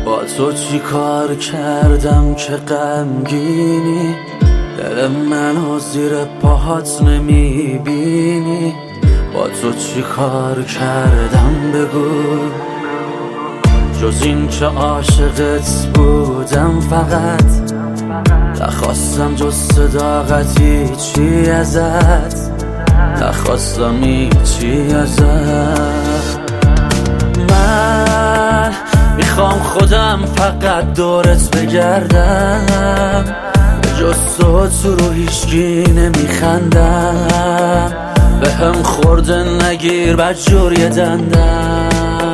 با تو چی کار کردم که غمگینی؟ دل منو زیر پاهات نمیبینی؟ با تو چی کار کردم بگو، جز این که عاشقت بودم فقط. نخواستم جز صداقتی چی ازت، نخواستم هیچی ازت. من میخوام خودم فقط دورت بگردم، به جز تو رو هیچکی نمیخندم. به هم خورده نگیر بدجور یه دندم.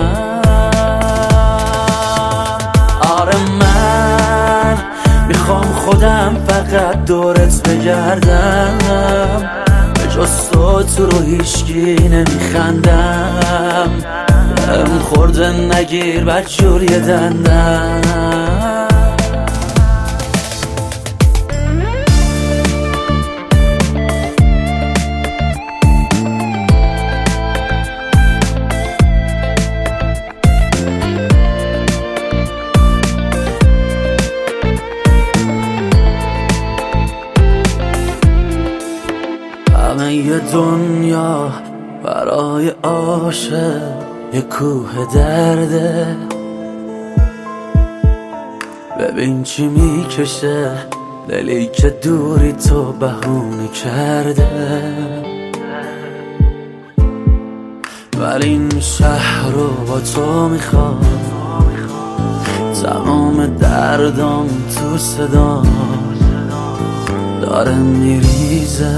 آره من میخوام خودم فقط دورت بگردم، به جز تو رو هیچکی نمیخندم. به هم خورده نگیر بدجور یه دندم. همه یه دنیا برای عاشق یه کوه درده. ببین چی میکشه دلی که دوری تو بهونه کرده. ولی این شهر رو با تو میخوام، تمام دردم تو صدا داره میریزه.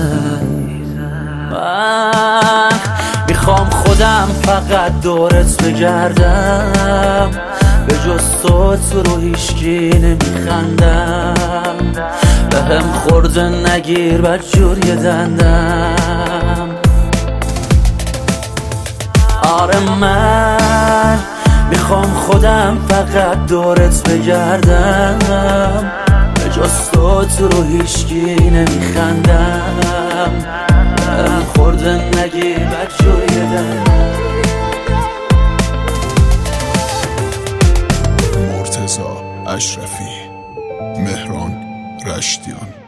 من میخوام خودم فقط دورت بگردم، به جز تو رو هیچکی نمیخندم. به هم خورده نگیر بدجور یه دندم. آره من میخوام خودم فقط دورت بگردم، به جز تو رو هیچکی نمیخندم. خورده نگیر بدجور یه دندم. مرتضی اشرفی، مهران رشتیان.